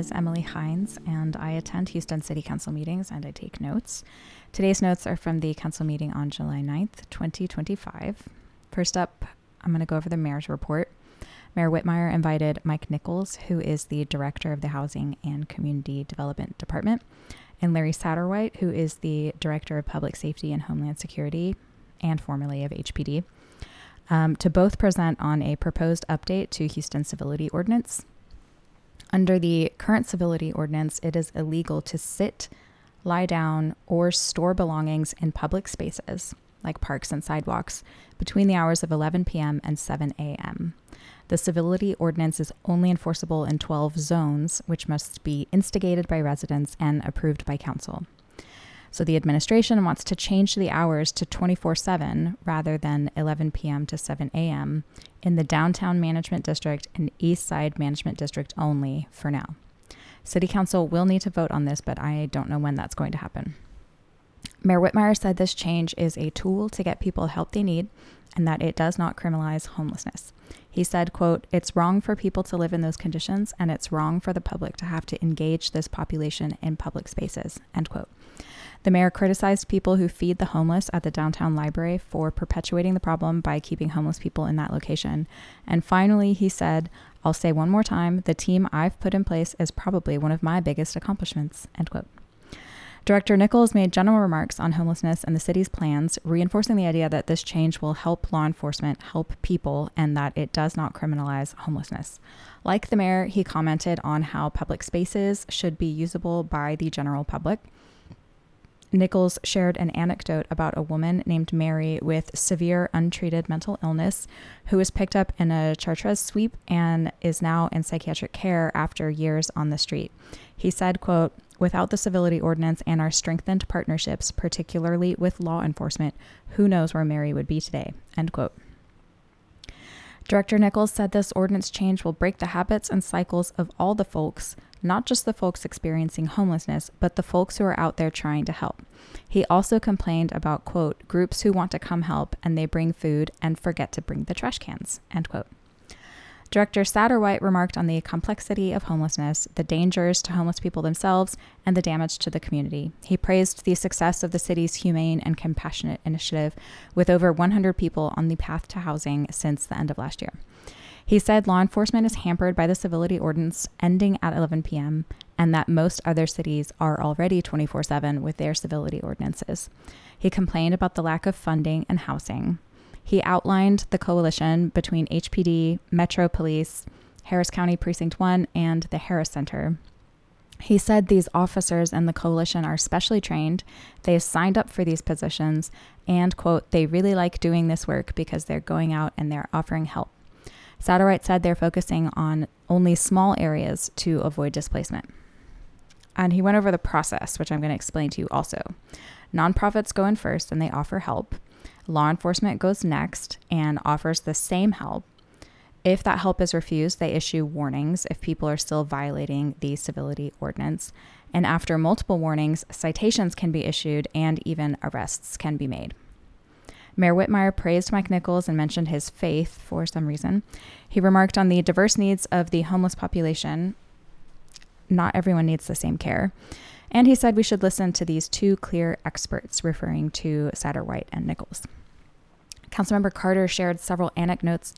is Emily Hines, and I attend Houston City Council meetings and I take notes. Today's notes are from the council meeting on July 9th, 2025. First up, I'm going to go over the mayor's report. Mayor Whitmire invited Mike Nichols, who is the director of the Housing and Community Development Department, and Larry Satterwhite, who is the director of Public Safety and Homeland Security, and formerly of HPD, to both present on a proposed update to Houston Civility Ordinance. Under the current civility ordinance, it is illegal to sit, lie down, or store belongings in public spaces, like parks and sidewalks, between the hours of 11 p.m. and 7 a.m. The civility ordinance is only enforceable in 12 zones, which must be instigated by residents and approved by council. So the administration wants to change the hours to 24/7 rather than 11 p.m. to 7 a.m. in the Downtown Management District and East Side Management District only for now. City Council will need to vote on this, but I don't know when that's going to happen. Mayor Whitmire said this change is a tool to get people the help they need and that it does not criminalize homelessness. He said, quote, "It's wrong for people to live in those conditions, and it's wrong for the public to have to engage this population in public spaces," end quote. The mayor criticized people who feed the homeless at the downtown library for perpetuating the problem by keeping homeless people in that location. And finally, he said, "I'll say one more time, the team I've put in place is probably one of my biggest accomplishments," end quote. Director Nichols made general remarks on homelessness and the city's plans, reinforcing the idea that this change will help law enforcement help people and that it does not criminalize homelessness. Like the mayor, he commented on how public spaces should be usable by the general public. Nichols shared an anecdote about a woman named Mary with severe untreated mental illness who was picked up in a Chartres sweep and is now in psychiatric care after years on the street. He said, quote, "Without the civility ordinance and our strengthened partnerships, particularly with law enforcement, who knows where Mary would be today," end quote. Director Nichols said this ordinance change will break the habits and cycles of all the folks, not just the folks experiencing homelessness, but the folks who are out there trying to help. He also complained about, quote, "groups who want to come help and they bring food and forget to bring the trash cans," end quote. Director Satterwhite remarked on the complexity of homelessness, the dangers to homeless people themselves, and the damage to the community. He praised the success of the city's humane and compassionate initiative, with over 100 people on the path to housing since the end of last year. He said law enforcement is hampered by the civility ordinance ending at 11 p.m. and that most other cities are already 24/7 with their civility ordinances. He complained about the lack of funding and housing. He outlined the coalition between HPD, Metro Police, Harris County Precinct 1, and the Harris Center. He said these officers and the coalition are specially trained, they have signed up for these positions, and, quote, "they really like doing this work because they're going out and they're offering help." Satterwhite said they're focusing on only small areas to avoid displacement. And he went over the process, which I'm going to explain to you also. Nonprofits go in first and they offer help. Law enforcement goes next and offers the same help. If that help is refused, they issue warnings if people are still violating the civility ordinance. And after multiple warnings, citations can be issued and even arrests can be made. Mayor Whitmire praised Mike Nichols and mentioned his faith for some reason. He remarked on the diverse needs of the homeless population. Not everyone needs the same care. And he said we should listen to these two clear experts, referring to Satterwhite and Nichols. Councilmember Carter shared several anecdotes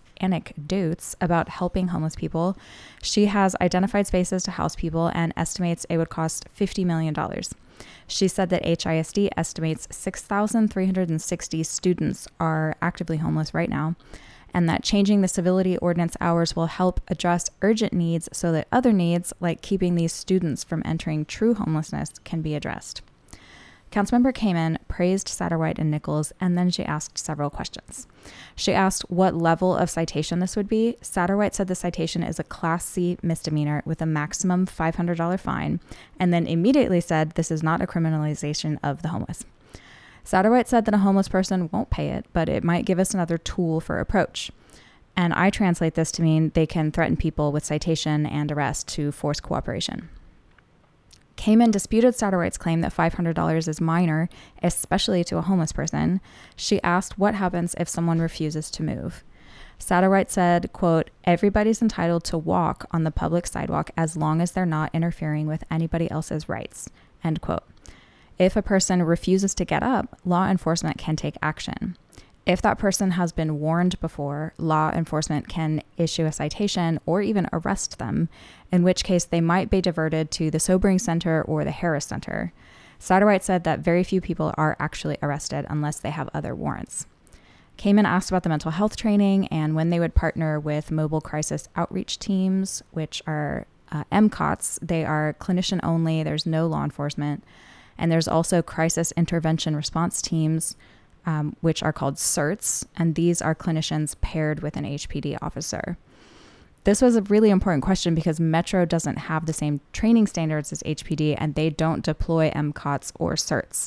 about helping homeless people. She has identified spaces to house people and estimates it would cost $50 million. She said that HISD estimates 6,360 students are actively homeless right now, and that changing the civility ordinance hours will help address urgent needs so that other needs, like keeping these students from entering true homelessness, can be addressed. Councilmember Kamen praised Satterwhite and Nichols, and then she asked several questions. She asked what level of citation this would be. Satterwhite said the citation is a Class C misdemeanor with a maximum $500 fine, and then immediately said this is not a criminalization of the homeless. Satterwhite said that a homeless person won't pay it, but it might give us another tool for approach. And I translate this to mean they can threaten people with citation and arrest to force cooperation. Kamen disputed Satterwhite's claim that $500 is minor, especially to a homeless person. She asked what happens if someone refuses to move. Satterwhite said, quote, "Everybody's entitled to walk on the public sidewalk as long as they're not interfering with anybody else's rights," end quote. If a person refuses to get up, law enforcement can take action. If that person has been warned before, law enforcement can issue a citation or even arrest them, in which case they might be diverted to the Sobering Center or the Harris Center. Satterwhite said that very few people are actually arrested unless they have other warrants. Kamen asked about the mental health training and when they would partner with mobile crisis outreach teams, which are MCOTs. They are clinician only. There's no law enforcement. And there's also crisis intervention response teams, which are called CIRTs, and these are clinicians paired with an HPD officer. This was a really important question because Metro doesn't have the same training standards as HPD, and they don't deploy MCOTs or CIRTs.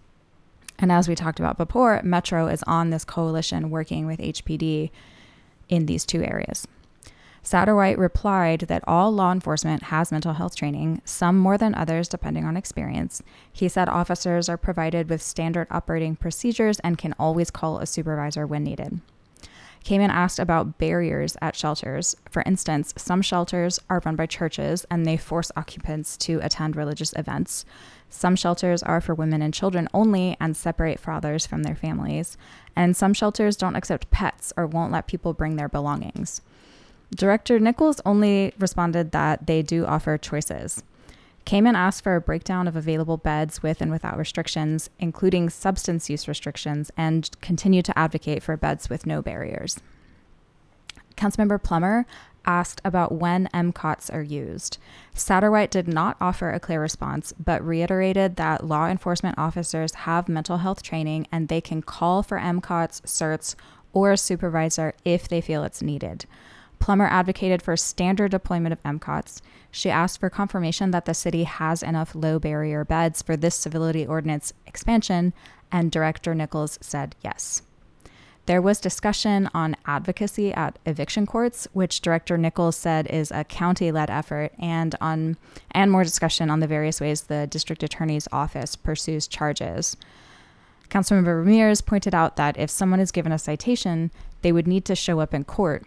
And as we talked about before, Metro is on this coalition working with HPD in these two areas. Satterwhite replied that all law enforcement has mental health training, some more than others depending on experience. He said officers are provided with standard operating procedures and can always call a supervisor when needed. Kamen asked about barriers at shelters. For instance, some shelters are run by churches and they force occupants to attend religious events. Some shelters are for women and children only and separate fathers from their families. And some shelters don't accept pets or won't let people bring their belongings. Director Nichols only responded that they do offer choices. Kamen asked for a breakdown of available beds with and without restrictions, including substance use restrictions, and continued to advocate for beds with no barriers. Councilmember Plummer asked about when MCOTs are used. Satterwhite did not offer a clear response, but reiterated that law enforcement officers have mental health training and they can call for MCOTs, CIRTs, or a supervisor if they feel it's needed. Plummer advocated for standard deployment of MCOTs. She asked for confirmation that the city has enough low barrier beds for this civility ordinance expansion, and Director Nichols said yes. There was discussion on advocacy at eviction courts, which Director Nichols said is a county-led effort, and more discussion on the various ways the district attorney's office pursues charges. Councilmember Ramirez pointed out that if someone is given a citation, they would need to show up in court.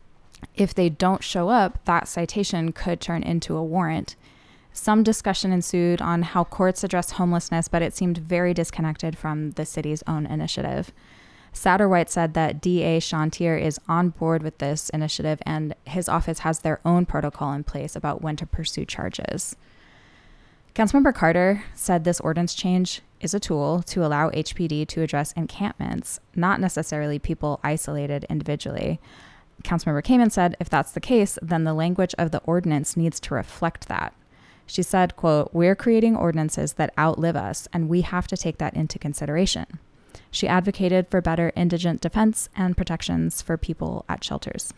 If they don't show up, that citation could turn into a warrant. Some discussion ensued on how courts address homelessness, but it seemed very disconnected from the city's own initiative. Satterwhite said that DA Shantier is on board with this initiative and his office has their own protocol in place about when to pursue charges. Councilmember Carter said this ordinance change is a tool to allow HPD to address encampments, not necessarily people isolated individually. Councilmember Kamen said, if that's the case, then the language of the ordinance needs to reflect that. She said, quote, "We're creating ordinances that outlive us, and we have to take that into consideration." She advocated for better indigent defense and protections for people at shelters.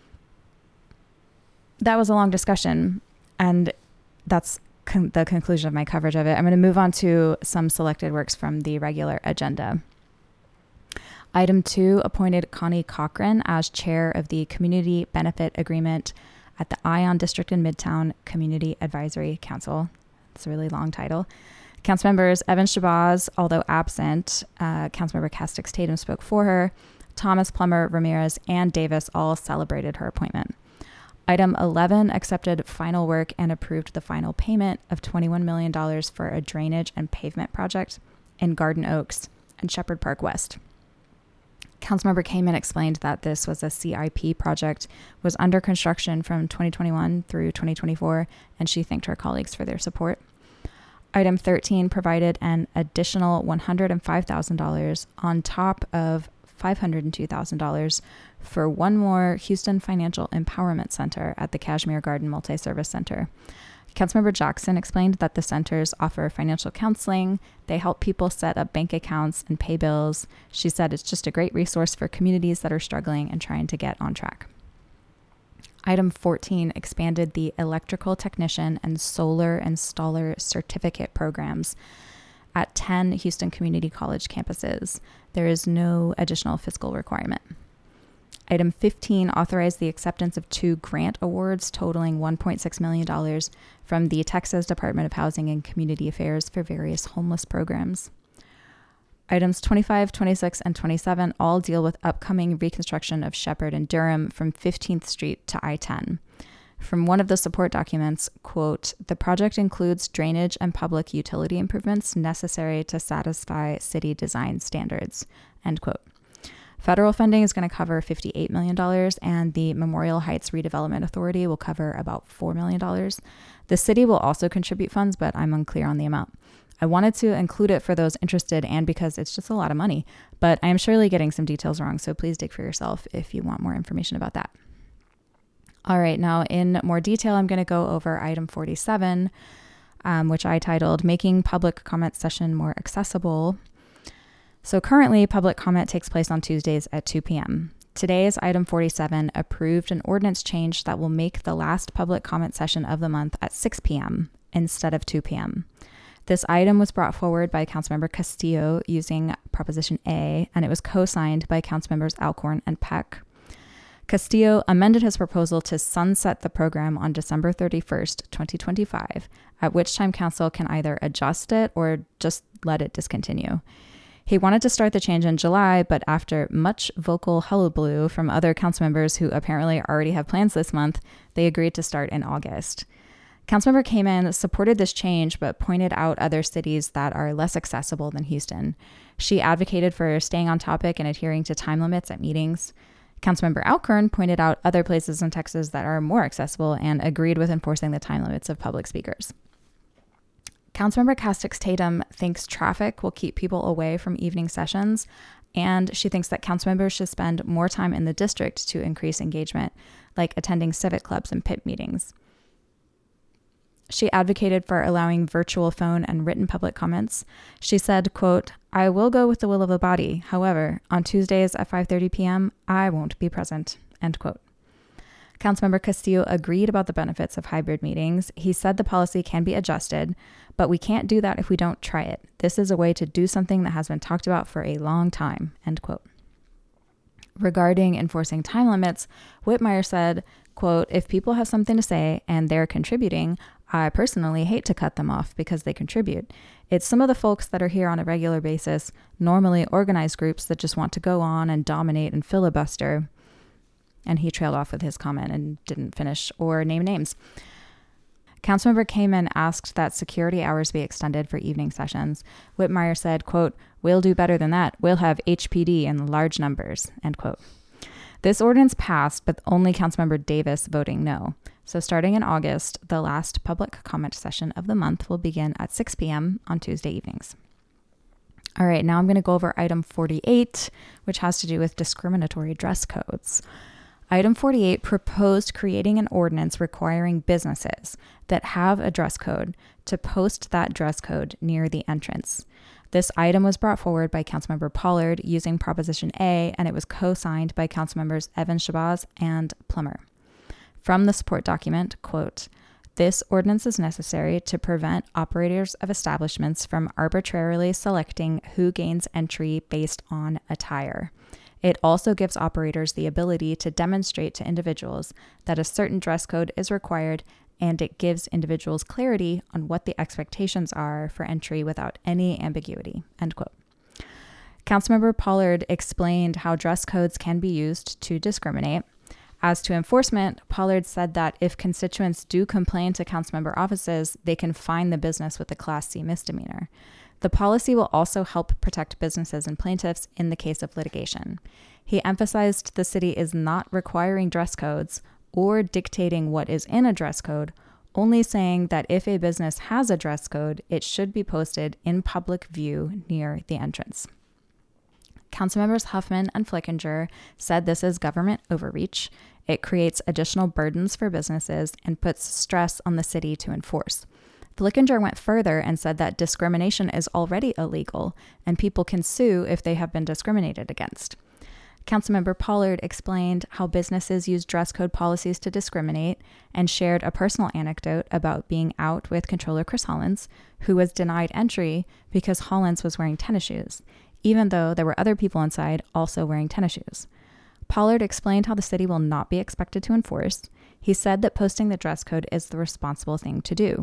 That was a long discussion, and that's the conclusion of my coverage of it. I'm going to move on to some selected works from the regular agenda. Item 2 appointed Connie Cochran as chair of the Community Benefit Agreement at the Ion District in Midtown Community Advisory Council. It's a really long title. Councilmembers Evan Shabazz, although absent, Councilmember Castix Tatum spoke for her. Thomas, Plummer, Ramirez, and Davis all celebrated her appointment. Item 11 accepted final work and approved the final payment of $21 million for a drainage and pavement project in Garden Oaks and Shepherd Park West. Councilmember Kamen explained that this was a CIP project, was under construction from 2021 through 2024, and she thanked her colleagues for their support. Item 13 provided an additional $105,000 on top of $502,000 for one more Houston Financial Empowerment Center at the Kashmir Garden Multi-Service Center. Councilmember Jackson explained that the centers offer financial counseling. They help people set up bank accounts and pay bills. She said it's just a great resource for communities that are struggling and trying to get on track. Item 14 expanded the electrical technician and solar installer certificate programs at 10 Houston Community College campuses. There is no additional fiscal requirement. Item 15 authorized the acceptance of 2 grant awards totaling $1.6 million from the Texas Department of Housing and Community Affairs for various homeless programs. Items 25, 26, and 27 all deal with upcoming reconstruction of Shepherd and Durham from 15th Street to I-10. From one of the support documents, quote, "The project includes drainage and public utility improvements necessary to satisfy city design standards," end quote. Federal funding is going to cover $58 million, and the Memorial Heights Redevelopment Authority will cover about $4 million. The city will also contribute funds, but I'm unclear on the amount. I wanted to include it for those interested and because it's just a lot of money, but I am surely getting some details wrong, so please dig for yourself if you want more information about that. All right, now in more detail, I'm going to go over item 47, which I titled Making Public Comment Session More Accessible. So currently, public comment takes place on Tuesdays at 2 p.m. Today's item 47 approved an ordinance change that will make the last public comment session of the month at 6 p.m. instead of 2 p.m. This item was brought forward by Councilmember Castillo using Proposition A, and it was co-signed by Councilmembers Alcorn and Peck. Castillo amended his proposal to sunset the program on December 31st, 2025, at which time council can either adjust it or just let it discontinue. He wanted to start the change in July, but after much vocal hullabaloo from other council members who apparently already have plans this month, they agreed to start in August. Councilmember Kamen supported this change, but pointed out other cities that are less accessible than Houston. She advocated for staying on topic and adhering to time limits at meetings. Councilmember Alcorn pointed out other places in Texas that are more accessible and agreed with enforcing the time limits of public speakers. Councilmember Castix Tatum thinks traffic will keep people away from evening sessions, and she thinks that council members should spend more time in the district to increase engagement, like attending civic clubs and PIP meetings. She advocated for allowing virtual phone and written public comments. She said, quote, "I will go with the will of the body. However, on Tuesdays at 5:30 p.m., I won't be present," end quote. Councilmember Castillo agreed about the benefits of hybrid meetings. He said the policy can be adjusted, but we can't do that if we don't try it. This is a way to do something that has been talked about for a long time, end quote. Regarding enforcing time limits, Whitmire said, quote, "If people have something to say and they're contributing, I personally hate to cut them off because they contribute. It's some of the folks that are here on a regular basis, normally organized groups that just want to go on and dominate and filibuster." And he trailed off with his comment and didn't finish or name names. Councilmember Kamen asked that security hours be extended for evening sessions. Whitmire said, quote, "We'll do better than that. We'll have HPD in large numbers," end quote. This ordinance passed, but only Councilmember Davis voting no. So starting in August, the last public comment session of the month will begin at 6 p.m. on Tuesday evenings. All right, now I'm going to go over item 48, which has to do with discriminatory dress codes. Item 48 proposed creating an ordinance requiring businesses that have a dress code to post that dress code near the entrance. This item was brought forward by Councilmember Pollard using Proposition A, and it was co-signed by Councilmembers Evans Shabazz and Plummer. From the support document, quote, "This ordinance is necessary to prevent operators of establishments from arbitrarily selecting who gains entry based on attire. It also gives operators the ability to demonstrate to individuals that a certain dress code is required, and it gives individuals clarity on what the expectations are for entry without any ambiguity," end quote. Councilmember Pollard explained how dress codes can be used to discriminate. As to enforcement, Pollard said that if constituents do complain to councilmember offices, they can fine the business with a Class C misdemeanor. The policy will also help protect businesses and plaintiffs in the case of litigation. He emphasized the city is not requiring dress codes or dictating what is in a dress code, only saying that if a business has a dress code, it should be posted in public view near the entrance. Councilmembers Huffman and Flickinger said this is government overreach. It creates additional burdens for businesses and puts stress on the city to enforce. Flickinger went further and said that discrimination is already illegal and people can sue if they have been discriminated against. Councilmember Pollard explained how businesses use dress code policies to discriminate and shared a personal anecdote about being out with Controller Chris Hollins, who was denied entry because Hollins was wearing tennis shoes, even though there were other people inside also wearing tennis shoes. Pollard explained how the city will not be expected to enforce. He said that posting the dress code is the responsible thing to do.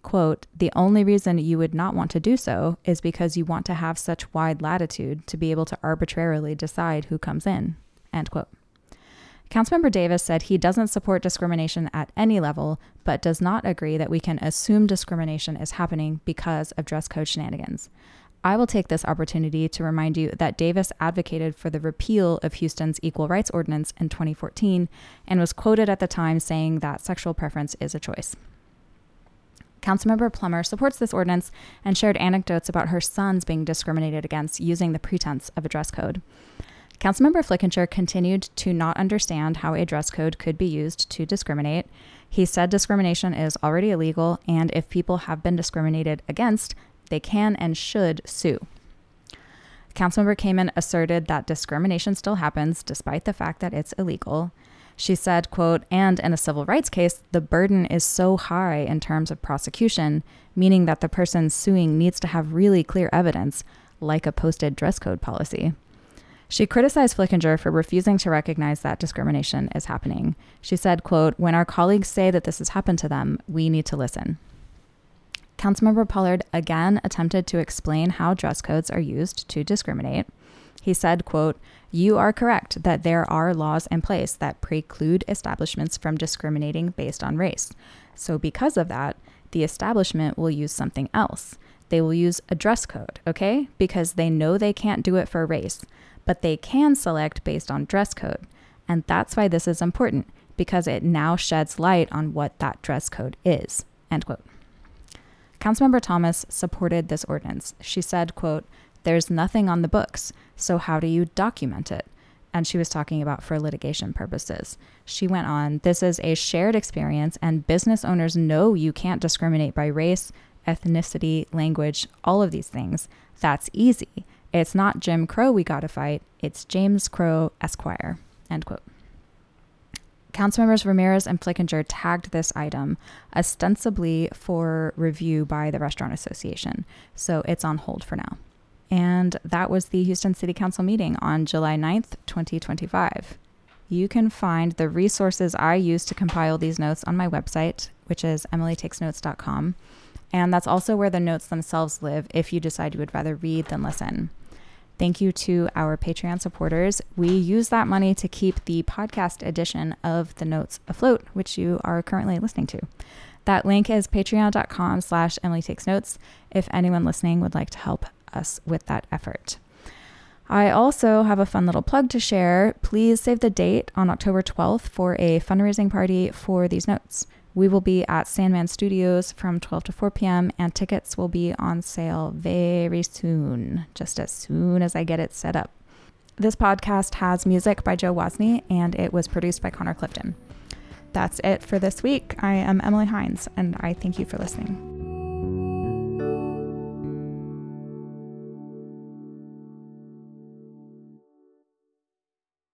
quote, "The only reason you would not want to do so is because you want to have such wide latitude to be able to arbitrarily decide who comes in," end quote. Councilmember Davis said he doesn't support discrimination at any level, but does not agree that we can assume discrimination is happening because of dress code shenanigans. I will take this opportunity to remind you that Davis advocated for the repeal of Houston's Equal Rights Ordinance in 2014 and was quoted at the time saying that sexual preference is a choice. Councilmember Plummer supports this ordinance and shared anecdotes about her sons being discriminated against using the pretense of a dress code. Councilmember Flickinger continued to not understand how a dress code could be used to discriminate. He said discrimination is already illegal, and if people have been discriminated against, they can and should sue. Councilmember Kamen asserted that discrimination still happens despite the fact that it's illegal. She said, quote, "And in a civil rights case, the burden is so high in terms of prosecution, meaning that the person suing needs to have really clear evidence, like a posted dress code policy." She criticized Flickinger for refusing to recognize that discrimination is happening. She said, quote, "When our colleagues say that this has happened to them, we need to listen." Councilmember Pollard again attempted to explain how dress codes are used to discriminate. He said, quote, "You are correct that there are laws in place that preclude establishments from discriminating based on race. So because of that, the establishment will use something else. They will use a dress code, okay? Because they know they can't do it for race, but they can select based on dress code. And that's why this is important, because it now sheds light on what that dress code is," end quote. Councilmember Thomas supported this ordinance. She said, quote, "There's nothing on the books, so how do you document it?" And she was talking about for litigation purposes. She went on, "This is a shared experience, and business owners know you can't discriminate by race, ethnicity, language, all of these things. That's easy. It's not Jim Crow we gotta fight, it's James Crow Esquire," end quote. Councilmembers Ramirez and Flickinger tagged this item ostensibly for review by the Restaurant Association, so it's on hold for now. And that was the Houston City Council meeting on July 9th, 2025. You can find the resources I used to compile these notes on my website, which is emilytakesnotes.com. And that's also where the notes themselves live if you decide you would rather read than listen. Thank you to our Patreon supporters. We use that money to keep the podcast edition of the notes afloat, which you are currently listening to. That link is patreon.com/EmilyTakesNotes if anyone listening would like to help us with that effort. I also have a fun little plug to share. Please save the date on October 12th for a fundraising party for these notes. We will be at Sandman Studios from 12 to 4 p.m. and tickets will be on sale very soon, just as soon as I get it set up. This podcast has music by Joe Wozni and it was produced by Connor Clifton. That's it for this week. I am Emily Hines and I thank you for listening.